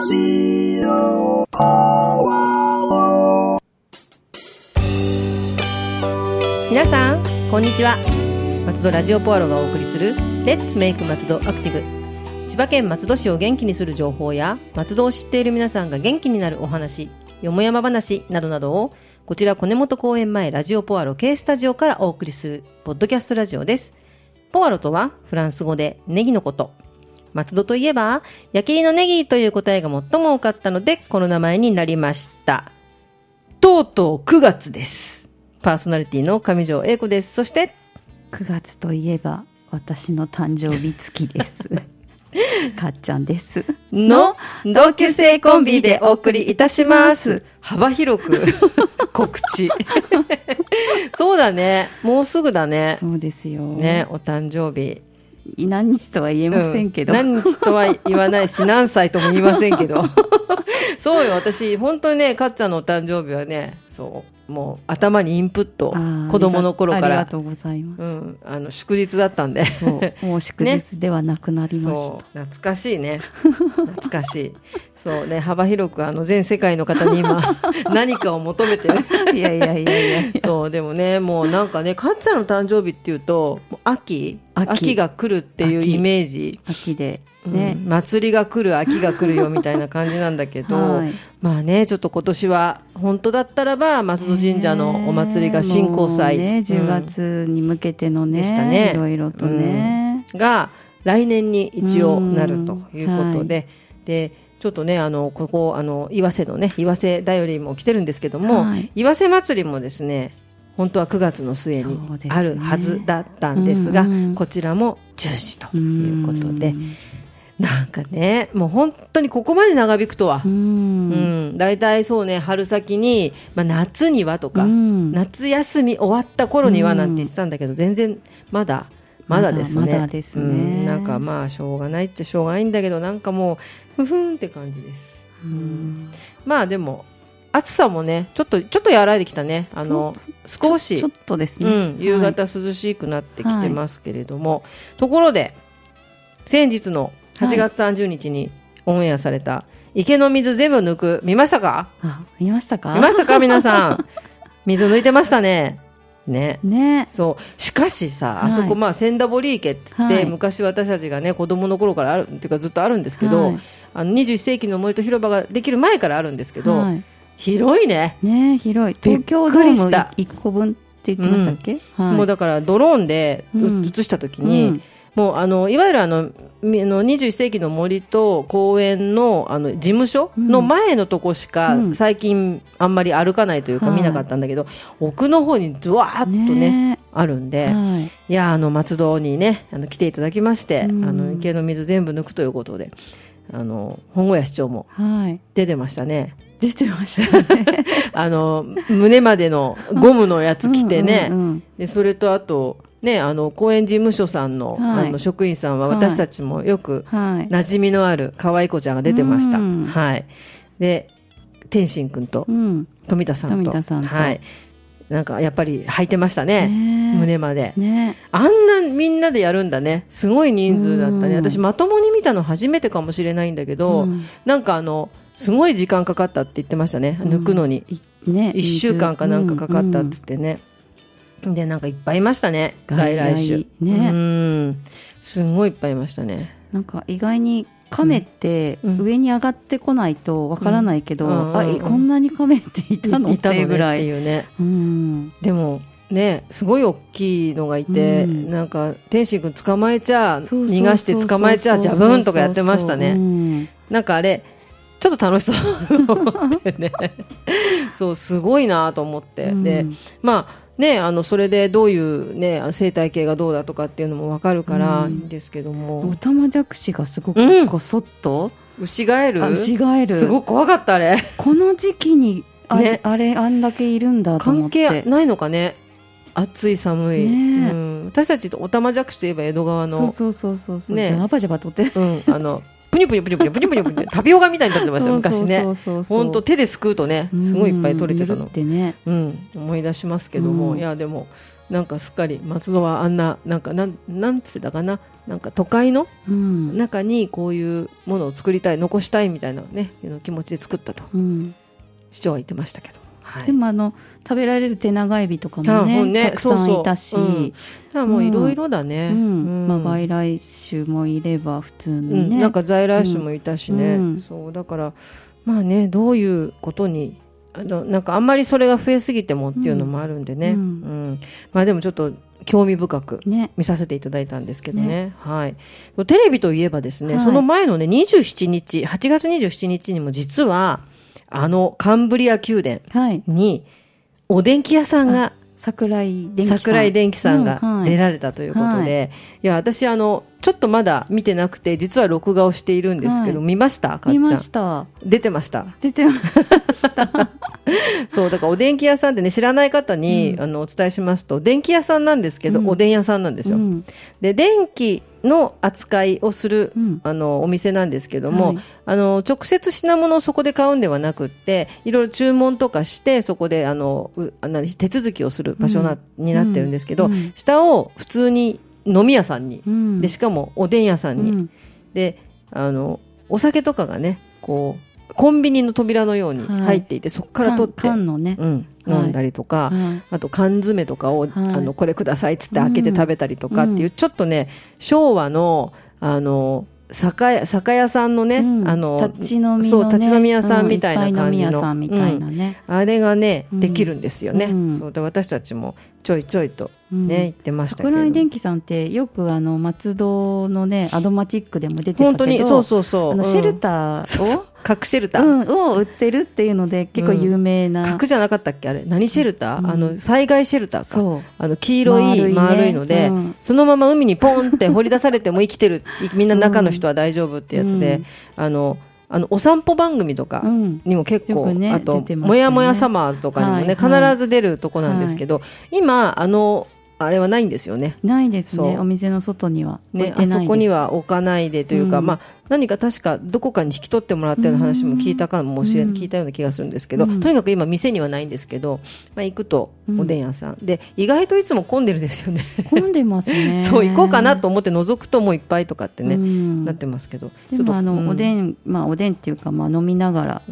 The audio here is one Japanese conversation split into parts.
皆さんこんにちは。松戸ラジオポアロがお送りするレッツメイク松戸アクティブ。千葉県松戸市を元気にする情報や松戸を知っている皆さんが元気になるお話、よもやま話などなどをこちら小根本公園前ラジオポアロ K スタジオからお送りするポッドキャストラジオです。ポアロとはフランス語でネギのこと。松戸といえば矢切のネギという答えが最も多かったのでこの名前になりました。とうとう9月です。パーソナリティの上条英子です。そして 9月といえば私の誕生日月ですかっちゃんですの同級生コンビでお送りいたします。幅広く告知そうだね、もうすぐだね。 そうですよね、お誕生日何日とは言えませんけど、 何日とは言わないし何歳とも言いませんけどそうよ、私本当にね、かっちゃんのお誕生日はね、そうもう頭にインプット、子供の頃から。 ありがとうございます、 祝日だったんでそうもう祝日ではなくなりました、ね、 そう懐かしいね懐かしいそうね、幅広く全世界の方に今何かを求めてねいやそうでもね、もうなんかね、かっちゃんの誕生日っていうと秋が来るっていうイメージ。 秋でね、 祭りが来る、秋が来るよみたいな感じなんだけど、はい、まあね、ちょっと今年は本当だったらば松戸神社のお祭りが神幸祭、 ね、10月に向けてのね、 でしたね、 いろいろとね、 が来年に一応なるということで、でちょっとね、ここ岩瀬のね、岩瀬だよりも来てるんですけども、はい、岩瀬祭りもですね、本当は9月の末にあるはずだったんですが、こちらも中止ということで、なんかね、もう本当にここまで長引くとは、だいたいそうね、春先に、夏にはとか、夏休み終わった頃にはなんて言ってたんだけど、全然まだですね。 まだですね。 なんかまあしょうがないっちゃしょうがないんだけど、なんかもうふふんって感じです。まあでも暑さもね、ちょっと和らいできたね。少しちょっとですね、 夕方涼しくなってきてますけれども、ところで先日の8月30日にオンエアされた池の水全部抜く、見ましたか？ 見ましたか皆さん水抜いてましたね。ね、そうしかしさ、あそこ千田堀池って言って、昔私たちがね子供の頃からあるっていうかずっとあるんですけど、21世紀の森と広場ができる前からあるんですけど、広いね。 広い。東京ドーム1個分って言ってましたっけ？ もうだからドローンで映した時に、もういわゆる21世紀の森と公園の事務所の前のとこしか最近あんまり歩かないというか見なかったんだけど、奥の方にドワーッとねあるんで、いや松戸にね来ていただきまして、池の水全部抜くということで、本郷谷市長も出てましたね。 出てましたね胸までのゴムのやつ着てね、でそれとあとね、公園事務所さんの、職員さんは私たちもよく馴染みのある可愛い子ちゃんが出てました。で天心くんと富田さんと、なんかやっぱり履いてましたね、胸まで、あんなみんなでやるんだね。すごい人数だったね。私まともに見たの初めてかもしれないんだけど、なんかすごい時間かかったって言ってましたね、抜くのに、1週間かなんかかかったっつってね。でなんかいっぱいいましたね、外来種すごいいっぱいいましたね。 なんか意外に亀って上に上がってこないとわからないけど、こんなに亀っていたのっていうぐらい、 でもね、すごい大きいのがいて、なんか天心君捕まえちゃ逃がして捕まえちゃジャブンとかやってましたね。なんかあれちょっと楽しそうと思ってねそうすごいなと思って、でね、それでどういう、ね、生態系がどうだとかっていうのも分かるからいいんですけども、 オタマジャクシがすごくこそっと、 ウシガエルすごく怖かったあれ。 この時期にあんだけいるんだと思って。 関係ないのかね、暑い寒い、私たちとオタマジャクシといえば江戸川のそう、ジャバジャバとってプニプニプニプニプニプニプニタピオカみたいになってましたよ昔ね。本当手ですくうとねすごいいっぱい取れてたの、思い出しますけども、いやでもなんかすっかり松戸はあんななんつってたかな、なんか都会の中にこういうものを作りたい、残したいみたいなね気持ちで作ったと、市長は言ってましたけど、はい、 でも食べられる手長エビとかも ねたくさんいたし、 もういろいろだね、 外来種もいれば普通にね、 なんか在来種もいたしね、そうだからまあね、どういうことになんかあんまりそれが増えすぎてもっていうのもあるんでね、まあでもちょっと興味深く見させていただいたんですけどね、はい、テレビといえばですね、その前のね8月27日にも実はカンブリア宮殿にお電気屋さんが、 桜井電気さんが出られたということで、いや私ちょっとまだ見てなくて実は録画をしているんですけど、見ましたかっちゃん。 見ました。 出てました。そうだからお電気屋さんってね、知らない方に、お伝えしますと、電気屋さんなんですけど、おでん屋さんなんですよ、で電気の扱いをする、お店なんですけども、直接品物をそこで買うんではなくって、いろいろ注文とかしてそこで手続きをする場所になってるんですけど、下を普通に飲み屋さんに、でしかもおでん屋さんに、でお酒とかがねこうコンビニの扉のように入っていて、そこから取って缶のね、 飲んだりとか、あと缶詰とかを、これくださいっつって開けて食べたりとかっていう、ちょっとね昭和の酒屋さんのね、 立ち飲みのね、 立ち飲み屋さんみたいな感じの、あれがね、できるんですよね、そうで私たちもちょいちょいとね、行ってましたけど、 桜井電気さんってよく松戸のねアドマチックでも出てたけど、 本当にそうシェルターを核シェルター、 を売ってるっていうので結構有名な、 核じゃなかったっけ、あれ何シェルター、災害シェルターか、黄色い丸いので、そのまま海にポンって掘り出されても生きてるみんな中の人は大丈夫ってやつで、お散歩番組とかにも結構、あともやもやサマーズとかにもね、必ず出るとこなんですけど、今あれはないんですよね。 ないですね、お店の外には置いてないです、 あそこには置かないでというか、何か確かどこかに引き取ってもらったような話も聞いたかもしれない、聞いたような気がするんですけど、とにかく今店にはないんですけど、行くとおでん屋さん、で意外といつも混んでるですよね。 混んでますね。 そう行こうかなと思って覗くともういっぱいとかってね、なってますけど、 でもおでんっていうか、飲みながら、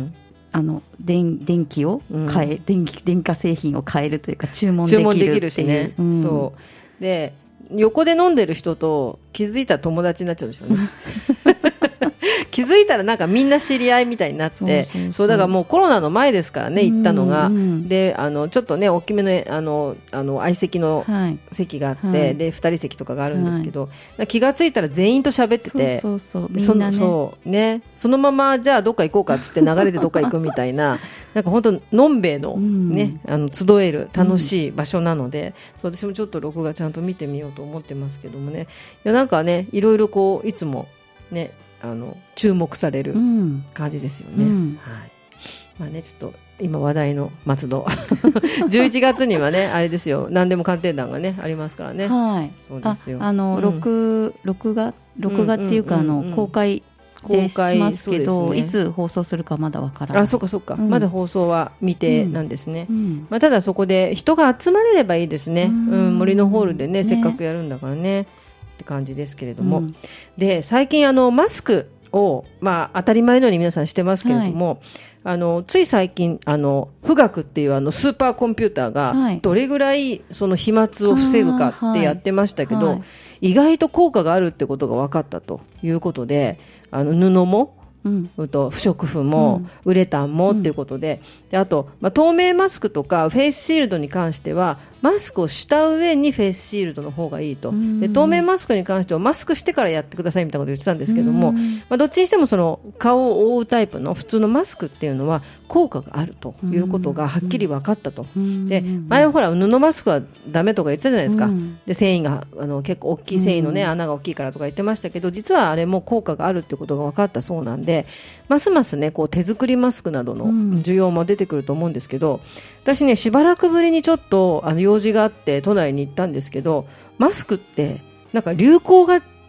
電気を買え、電化製品を買えるというか注文できるしね、 そうで横で飲んでる人と気づいたら友達になっちゃうんですよね。気づいたらなんかみんな知り合いみたいになって、そうだからもうコロナの前ですからね、行ったのが、でちょっとね大きめの相席の席があって、で2人席とかがあるんですけど、気がついたら全員と喋ってて、 みんなね、 そのままじゃあどっか行こうかっつって流れてどっか行くみたいななんか本当のんべえのね、集える楽しい場所なので、私もちょっと録画ちゃんと見てみようと思ってますけどもね、いやなんかねいろいろこういつもね注目される感じですよね、はい、ちょっと今話題の松戸11月にはねあれですよ、何でも鑑定団がねありますからね、そうですよ、 録画っていうか公開でしますけど、いつ放送するかまだわからない。 そうか、まだ放送は未定なんですね、ただそこで人が集まれればいいですね、森のホールでねせっかくやるんだからねって感じですけれども、で最近マスクを、当たり前のように皆さんしてますけれども、つい最近富岳っていうスーパーコンピューターがどれぐらいその飛沫を防ぐかってやってましたけど、意外と効果があるってことが分かったということで、布も不織布もウレタンもっていうことで、であと、透明マスクとかフェイスシールドに関してはマスクをした上にフェイスシールドの方がいいと、で透明マスクに関してはマスクしてからやってくださいみたいなことを言ってたんですけども、どっちにしてもその顔を覆うタイプの普通のマスクっていうのは効果があるということがはっきり分かったと。で前はほら布マスクはダメとか言ってたじゃないですか、で繊維が結構大きい繊維の、穴が大きいからとか言ってましたけど、実はあれも効果があるってことが分かったそうなんで、ますますねこう手作りマスクなどの需要も出てくると思うんですけど、私ねしばらくぶりにちょっと用事があって都内に行ったんですけど、マスクってなんか流行が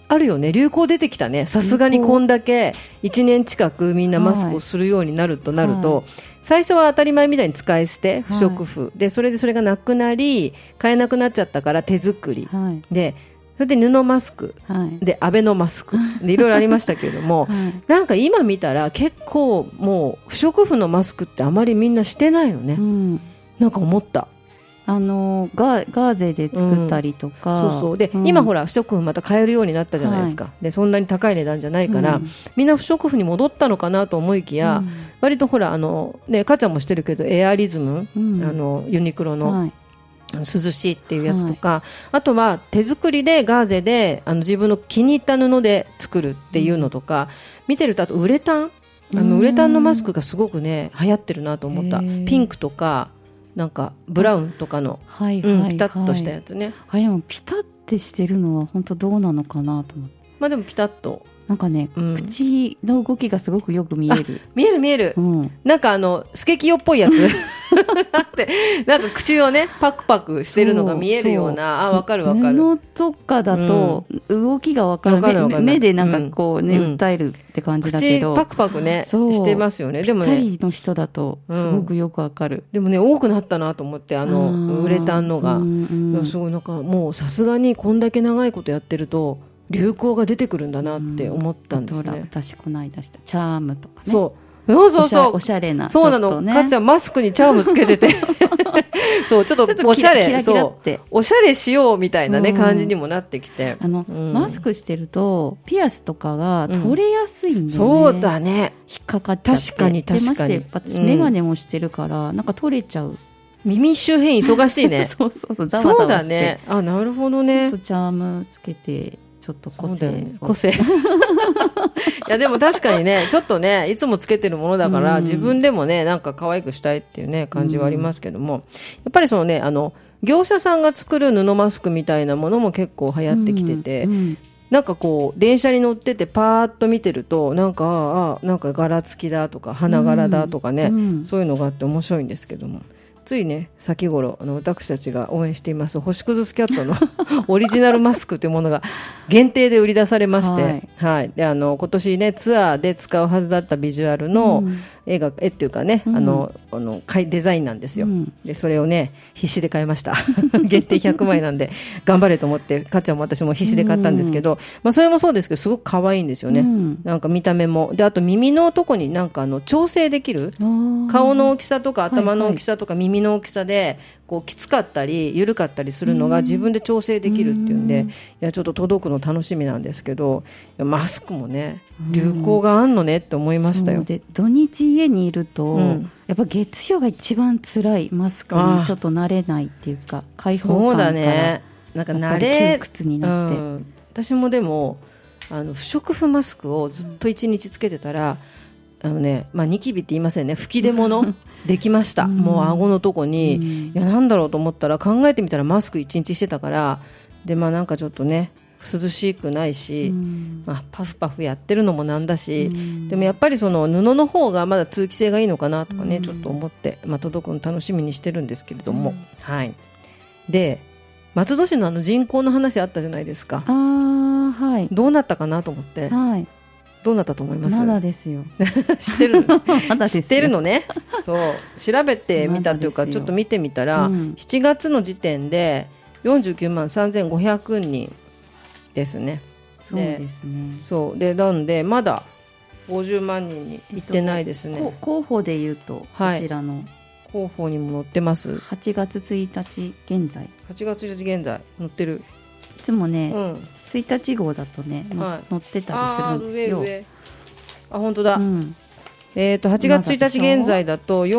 あるよね、流行出てきたね。さすがにこんだけ1年近くみんなマスクをするようになるとなると、最初は当たり前みたいに使い捨て不織布で、それでそれがなくなり買えなくなっちゃったから手作りで、それで布マスク、でアベノマスクでいろいろありましたけれども、なんか今見たら結構もう不織布のマスクってあまりみんなしてないのね、なんか思った。 ガーゼで作ったりとか、 そうそうで、今ほら不織布また買えるようになったじゃないですか、でそんなに高い値段じゃないから、みんな不織布に戻ったのかなと思いきや、割とほらね、母ちゃんもしてるけどエアリズム、ユニクロの、涼しいっていうやつとか、あとは手作りでガーゼで自分の気に入った布で作るっていうのとか、見てると、あとウレタンウレタンのマスクがすごくね流行ってるなと思った。ピンクとかなんかブラウンとかの、ピタッとしたやつね。 でもピタッてしてるのは本当どうなのかなと思って。 まあでもピタッとなんかね、口の動きがすごくよく見える。 見える、なんかスケキヨっぽいやつってなんか口をねパクパクしてるのが見えるような。わかる。 布とかだと動きがわかる、目でなんかこうね、訴えるって感じだけど、 口パクパクねしてますよね。でもね、 ぴったりの人だとすごくよくわかる。 でもね、多くなったなと思って、ウレタンのが、すごいなんかもうさすがにこんだけ長いことやってると流行が出てくるんだなって思ったんですね。 私この間したチャームとかね。 そうおしゃれな、 そうなの、かっちゃんマスクにチャームつけててそうちょっとおしゃれ、おしゃれしようみたいなね、感じにもなってきて、 マスクしてるとピアスとかが取れやすいんだよね。 そうだね、 引っかかっちゃって。 確かに私メガネもしてるから、なんか取れちゃう。 耳周辺忙しいねそうざわざわして。 そうだね、なるほどね。 ちょっとチャームつけてちょっと個性いやでも確かにね、ちょっとねいつもつけてるものだから、自分でもねなんか可愛くしたいっていうね感じはありますけども、やっぱりそのね業者さんが作る布マスクみたいなものも結構流行ってきてて、なんかこう電車に乗っててパーッと見てるとなんか柄付きだとか花柄だとかね、そういうのがあって面白いんですけども、ついね先頃私たちが応援しています星屑スキャットのオリジナルマスクというものが限定で売り出されまして、で今年ねツアーで使うはずだったビジュアルの絵っていうかね、デザインなんですよ、でそれをね必死で買いました限定100枚なんで頑張れと思って、かっちゃんも私も必死で買ったんですけど、それもそうですけどすごく可愛いんですよね、なんか見た目もで、あと耳のとこになんか調整できる、顔の大きさとか頭の大きさとか耳の大きさでこうきつかったり緩かったりするのが自分で調整できるっていうんで、いやちょっと届くの楽しみなんですけど、マスクもね流行があんのねって思いましたよ。 で土日家にいると、やっぱ月曜が一番辛い。マスクにちょっと慣れないっていうか、開放感からなんか慣れ窮屈になって、 私もでも不織布マスクをずっと1日つけてたら、ニキビって言いませんね、吹き出物できました、もう顎のとこに、いやなんだろうと思ったら考えてみたらマスク1日してたから、でなんかちょっとね涼しくないし、パフパフやってるのもなんだし、でもやっぱりその布の方がまだ通気性がいいのかなとかね、ちょっと思って、届くの楽しみにしてるんですけれども、で松戸市の人口の話あったじゃないですか。どうなったかなと思って、どうなったと思います？ まだですよ知ってる知ってるのね。そう調べてみたというか、ちょっと見てみたら、7月の時点で49万3500人ですね。 そうですね。 そうで、なんでまだ50万人にいってないですね。 候補でいうとこちらの候補にも載ってます。 8月1日現在 8月1日現在載ってる。 いつもね、1日号だとね、載ってたりするんですよ。 本当だ、8月1日現在だと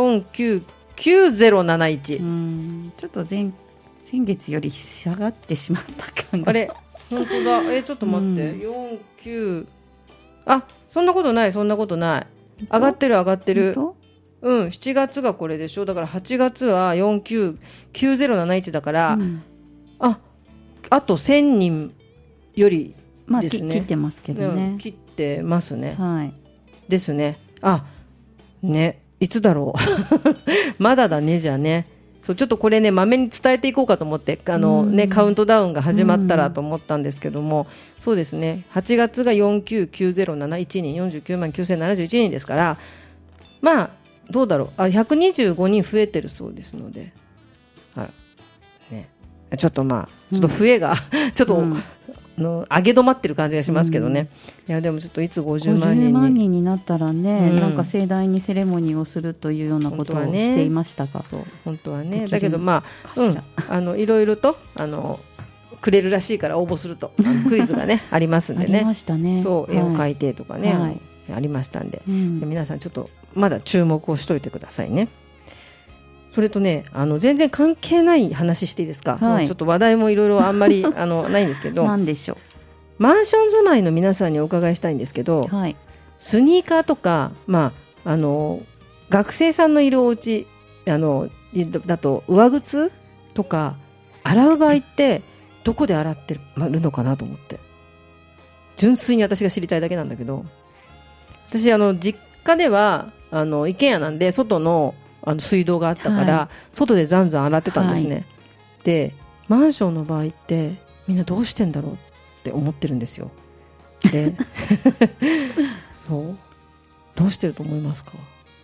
499071、 ちょっと先月より下がってしまった感が。 あれ本当だ、ちょっと待って、49、そんなことない、そんなことない、上がってる上がってる。7月がこれでしょ。だから8月は499071だから、あと1000人よりですね。 切ってますけどね。 切ってますね。ですね。ね、いつだろうまだだね、じゃあね。 そうちょっとこれねまめに伝えていこうかと思ってカウントダウンが始まったらと思ったんですけども、そうですね、8月が49907人49万9071人ですから、まあどうだろう、125人増えてるそうですので、ね、ちょっと増えが、ちょっと、上げ止まってる感じがしますけどね、いやでもちょっといつ50万人になったらね、なんか盛大にセレモニーをするというようなことをしていましたが、 本当はね、だけどいろいろとくれるらしいから応募するとクイズがねありますんでね、 ありましたね、 そう絵を描いてとかね、ありましたんで、皆さんちょっとまだ注目をしといてくださいね。それとね、全然関係ない話していいですか、ちょっと話題もいろいろあんまりないんですけど何でしょう、マンション住まいの皆さんにお伺いしたいんですけど、スニーカーとか、学生さんのいるお家だと上靴とか洗う場合ってどこで洗ってるのかなと思って、純粋に私が知りたいだけなんだけど、私実家では一軒家なんで外の水道があったから、外でざんざん洗ってたんですね、でマンションの場合ってみんなどうしてんだろうって思ってるんですよ。でそうどうしてると思いますか？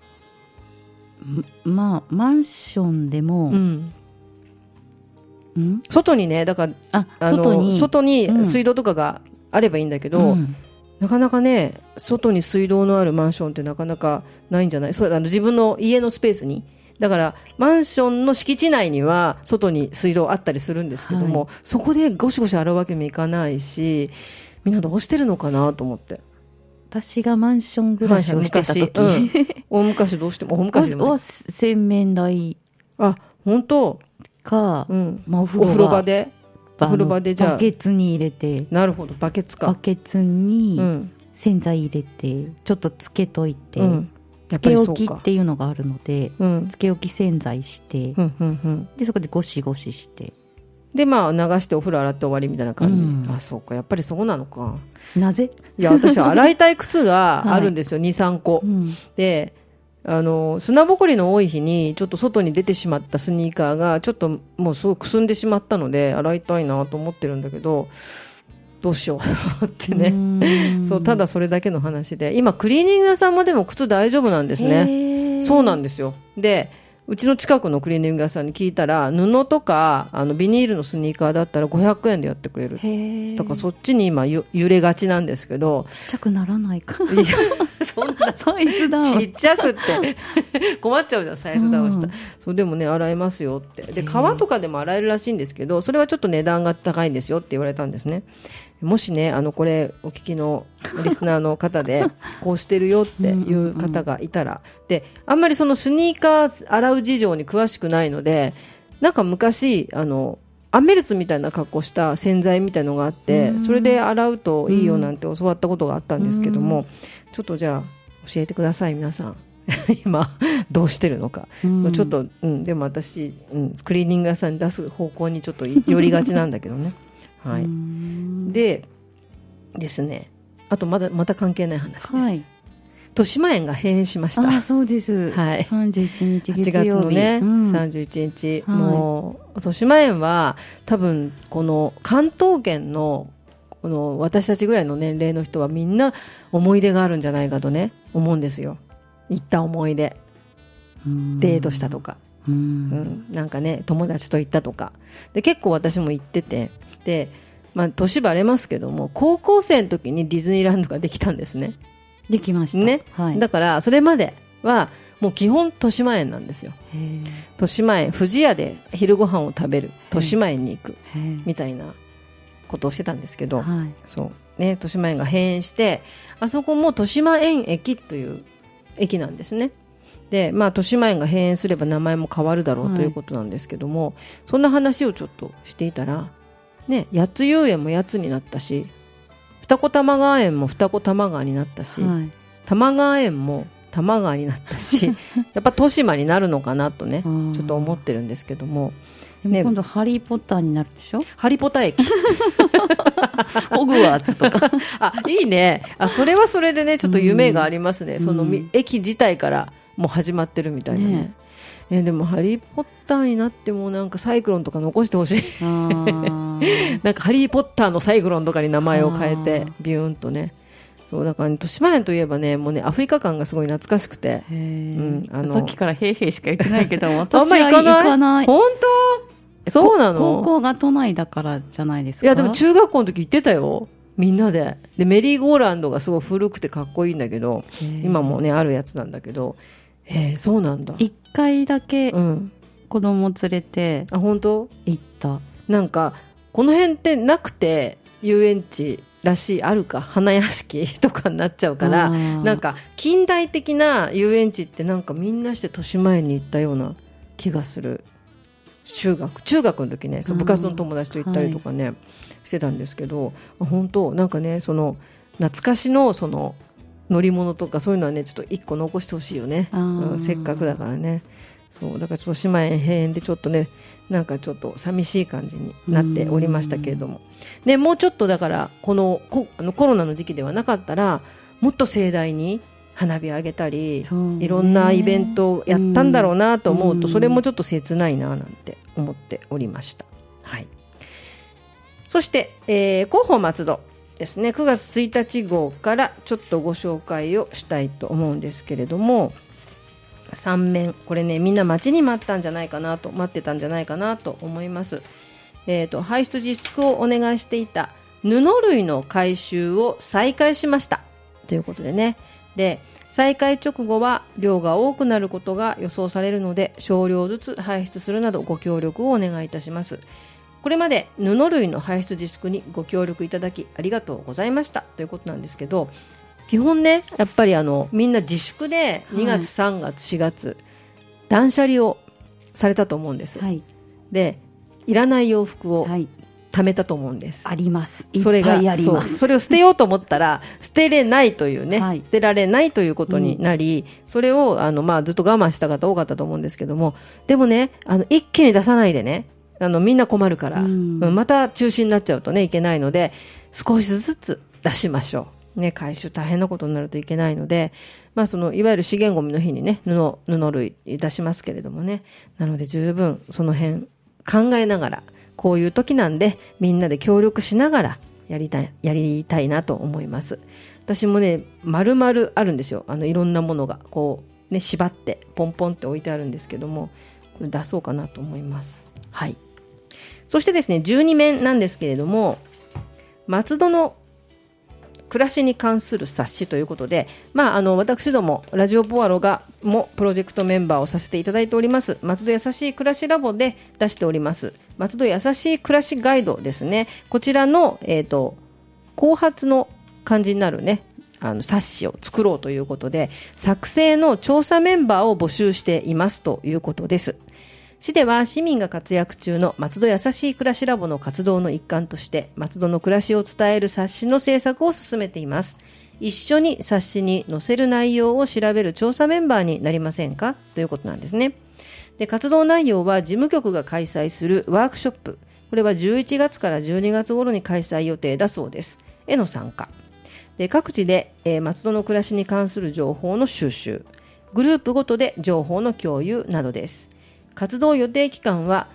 マンションでも、 外にね、だから外に水道とかがあればいいんだけど、なかなかね外に水道のあるマンションってなかなかないんじゃない？そう自分の家のスペースに、だからマンションの敷地内には外に水道あったりするんですけども、そこでゴシゴシ洗うわけにもいかないし、みんなどうしてるのかなと思って。 私がマンション暮らしをしてた時、 大昔どうしても大昔でも洗面台本当か、 お風呂場でじゃあバケツに入れて、 なるほど、バケツに洗剤入れてちょっとつけといて、つけ置きっていうのがあるので、つけ置き洗剤して、でそこでゴシゴシして、 で流してお風呂洗って終わりみたいな感じ、そうか、やっぱりそうなのか。 なぜ？ いや私は洗いたい靴があるんですよ、2、3個、で砂ぼこりの多い日にちょっと外に出てしまったスニーカーがちょっともうすごくくすんでしまったので洗いたいなと思ってるんだけど、どうしようってねそう、ただそれだけの話で、今クリーニング屋さんもでも靴大丈夫なんですね。そうなんですよ。でうちの近くのクリーニング屋さんに聞いたら、布とかビニールのスニーカーだったら500円でやってくれる。だからそっちに今揺れがちなんですけど、 ちっちゃくならないかそんなサイズダウンちっちゃくって困っちゃうじゃん、サイズダウンした、そうでもね洗えますよって。で革とかでも洗えるらしいんですけど、それはちょっと値段が高いんですよって言われたんですね。もしねこれお聞きのリスナーの方でこうしてるよっていう方がいたらで、あんまりそのスニーカー洗う事情に詳しくないので、なんか昔アメルツみたいな格好した洗剤みたいのがあって、それで洗うといいよなんて教わったことがあったんですけども、ちょっとじゃあ教えてください皆さん今どうしてるのか、ちょっと、でも私、クリーニング屋さんに出す方向にちょっと寄りがちなんだけどねはい、でですね、あとまた関係ない話です、豊島園が閉園しました。 そうです、31日月曜日、8月のね、 31日、もう豊島園は多分この関東圏のこの私たちぐらいの年齢の人はみんな思い出があるんじゃないかとね思うんですよ。行った思い出、デートしたとか、なんかね友達と行ったとかで、結構私も行ってて、で年バレますけども高校生の時にディズニーランドができたんですね。 できましたね、 だからそれまではもう基本豊島園なんですよ。豊島園、富士屋で昼ご飯を食べる、豊島園に行くみたいなことをしてたんですけど、そうね、豊島園が閉園して、あそこも豊島園駅という駅なんですね。で豊島園が閉園すれば名前も変わるだろうということなんですけども、そんな話をちょっとしていたらね、八津遊園も八つになったし、二子玉川園も二子玉川になったし、玉川園も玉川になったしやっぱ豊島になるのかなとねちょっと思ってるんですけども、 でも今度ハリーポッターになるでしょ。 ハリポタ駅ホグワーツとかいいね。それはそれでねちょっと夢がありますね。その駅自体からもう始まってるみたいなね。 でもハリーポッターになってもなんかサイクロンとか残してほしいなんかハリーポッターのサイクロンとかに名前を変えてビューンとね。そうだから、ね、豊島園といえばね、もうね、アフリカ感がすごい懐かしくて、 さっきからへいへいしか言ってないけど私は行かない。 本当？そうなの？ 高校が都内だからじゃないですか。 いやでも中学校の時行ってたよ、みんなで。でメリーゴーランドがすごい古くてかっこいいんだけど、今もねあるやつなんだけど、そうなんだ。 1回だけ子供連れて、 本当？ 行った。 なんかこの辺ってなくて遊園地らしい、あるか花屋敷とかになっちゃうから、なんか近代的な遊園地ってなんかみんなして豊島園に行ったような気がする。中学の時ね、そう部活の友達と行ったりとかね、してたんですけど、本当なんかね、その懐かしのその乗り物とかそういうのはねちょっと1個残してほしいよね、せっかくだからね。そうだから豊島園閉園でちょっとねなんかちょっと寂しい感じになっておりましたけれども、でもうちょっとだからコロナの時期ではなかったらもっと盛大に花火上げたり、いろんなイベントをやったんだろうなと思うと、それもちょっと切ないななんて思っておりました。はい、そして、広報松戸ですね、9月1日号からちょっとご紹介をしたいと思うんですけれども、3面これねみんな待ちに待ってたんじゃないかなと思います。排出自粛をお願いしていた布類の回収を再開しましたということでね。で再開直後は量が多くなることが予想されるので少量ずつ排出するなどご協力をお願いいたします。これまで布類の排出自粛にご協力いただきありがとうございましたということなんですけど、基本ねやっぱりみんな自粛で2月、3月4月断捨離をされたと思うんです、でいらない洋服を貯めたと思うんです。 あります。いっぱいあります。 それを捨てようと思ったら捨てれないというね、捨てられないということになり、それをずっと我慢した方多かったと思うんですけども、でもね一気に出さないでねみんな困るから、また中止になっちゃうとねいけないので少しずつ出しましょう、ね、回収大変なことになるといけないので、そのいわゆる資源ゴミの日にね布類出しますけれどもね、なので十分その辺考えながら、こういう時なんでみんなで協力しながらやりたいなと思います。私もね丸々あるんですよ、いろんなものがこうね縛ってポンポンって置いてあるんですけども、これ出そうかなと思います。はい。そしてですね12面なんですけれども、松戸の暮らしに関する冊子ということで、私どもラジオポアロがもプロジェクトメンバーをさせていただいております松戸やさしい暮らしラボで出しております松戸やさしい暮らしガイドですね。こちらの、後発の感じになるね冊子を作ろうということで作成の調査メンバーを募集していますということです。市では市民が活躍中の松戸やさしい暮らしラボの活動の一環として松戸の暮らしを伝える冊子の制作を進めています。一緒に冊子に載せる内容を調べる調査メンバーになりませんかということなんですね。で活動内容は事務局が開催するワークショップ、これは11月から12月頃に開催予定だそうです。への参加で各地で、松戸の暮らしに関する情報の収集、グループごとで情報の共有などです。活動予定期間は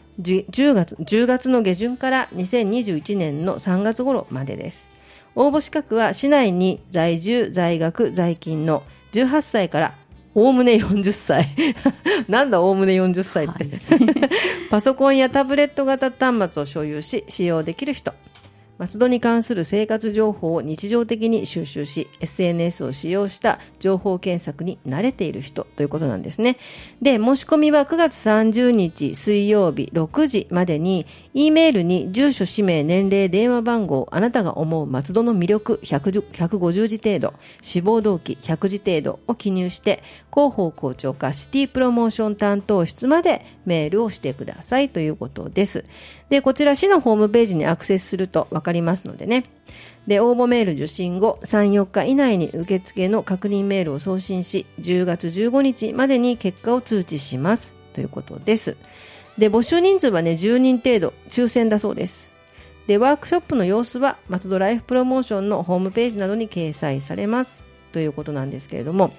10月の下旬から2021年の3月頃までです。応募資格は市内に在住在学在勤の18歳からおおむね40歳なんだおおむね40歳って、パソコンやタブレット型端末を所有し使用できる人、松戸に関する生活情報を日常的に収集し SNS を使用した情報検索に慣れている人ということなんですね。で申し込みは9月30日水曜日6時までに E メールに住所氏名年齢電話番号、あなたが思う松戸の魅力150字程度、志望動機100字程度を記入して広報校長かシティプロモーション担当室までメールをしてくださいということです。でこちら市のホームページにアクセスすると分かりますのでね。で応募メール受信後 3,4 日以内に受付の確認メールを送信し10月15日までに結果を通知しますということです。で募集人数はね10人程度抽選だそうです。でワークショップの様子は松戸ライフプロモーションのホームページなどに掲載されますということなんですけれども、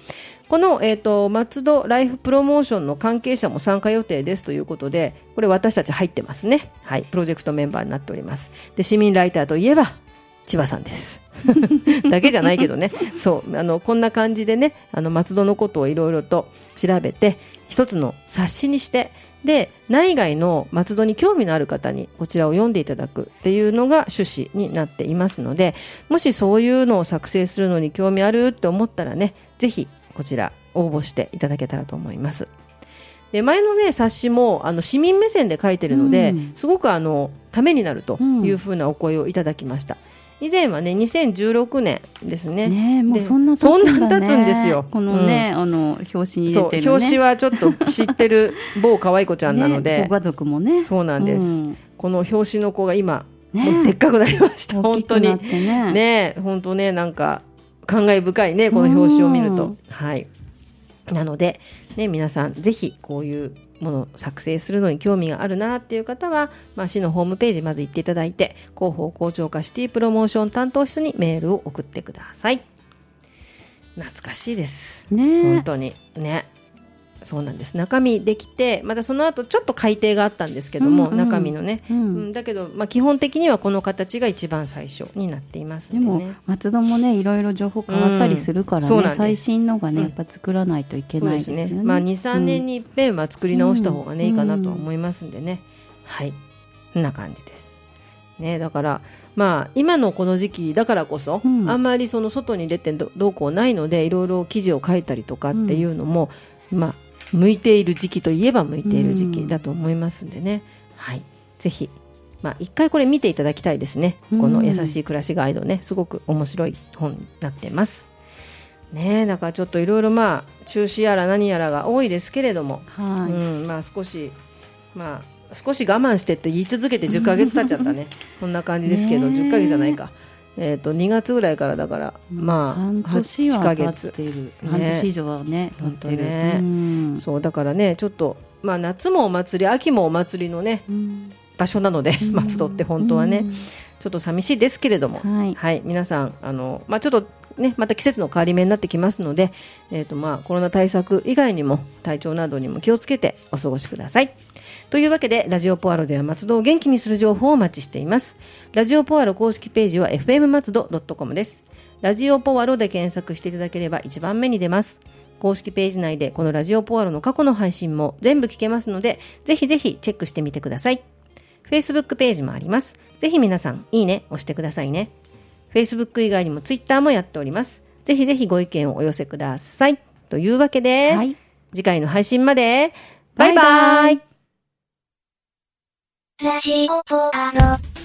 この、松戸ライフプロモーションの関係者も参加予定ですということで、これ私たち入ってますね。はい、プロジェクトメンバーになっております。で、市民ライターといえば千葉さんですだけじゃないけどね、そうこんな感じでね、松戸のことをいろいろと調べて一つの冊子にして、で内外の松戸に興味のある方にこちらを読んでいただくっていうのが趣旨になっていますので、もしそういうのを作成するのに興味あるって思ったらね、ぜひこちら応募していただけたらと思います。で、前のね冊子も市民目線で書いてるので、すごくためになるというふうなお声をいただきました。以前はね2016年ですね。 ね、もうそんな経つんだね。 そんな経つんですよ。 このね、表紙に出てるね。 表紙はちょっと知ってる某可愛い子ちゃんなので、 ご家族もね。 そうなんです。この表紙の子が今、もうでっかくなりました。本当にね、本当ね、なんか感慨深いね、この表紙を見ると。はい。なのでね、皆さんぜひこういうものを作成するのに興味があるなっていう方は、市のホームページまず行っていただいて、広報広聴課シティプロモーション担当室にメールを送ってください。懐かしいですね、本当にね。そうなんです。中身できて、またその後ちょっと改訂があったんですけども、中身のね、だけど、基本的にはこの形が一番最初になっていますので、ね、 でも松戸もね、いろいろ情報変わったりするからね、最新のがね、やっぱ作らないといけないですよね。 2、3年に一遍は作り直した方がね、いいかなと思いますんでね。はい、こんな感じですね。だから今のこの時期だからこそ、あんまりその外に出てどうこうないので、いろいろ記事を書いたりとかっていうのも、向いている時期といえば向いている時期だと思いますんでね、はい、ぜひ、一回これ見ていただきたいですね。この優しい暮らしガイドね、すごく面白い本になってますね。だからちょっといろいろ中止やら何やらが多いですけれども、少し我慢してって言い続けて10ヶ月経っちゃったねこんな感じですけど、10ヶ月じゃないか、2月ぐらいからだから、 半年は経ってる、半年以上はね経ってるね。 そうだからね、ちょっと夏もお祭り、秋もお祭りのね、場所なので、松戸って本当はね、ちょっと寂しいですけれども、はい、皆さんちょっとね、また季節の変わり目になってきますので、コロナ対策以外にも体調などにも気をつけてお過ごしください。というわけで、ラジオポアロでは松戸を元気にする情報をお待ちしています。ラジオポアロ公式ページは fm 松戸 .com です。ラジオポアロで検索していただければ一番目に出ます。公式ページ内でこのラジオポアロの過去の配信も全部聞けますので、ぜひぜひチェックしてみてください。Facebook ページもあります。ぜひ皆さんいいね押してくださいね。Facebook 以外にも Twitter もやっております。ぜひぜひご意見をお寄せください。というわけで、次回の配信までバイバイ。 ラジオポアロ。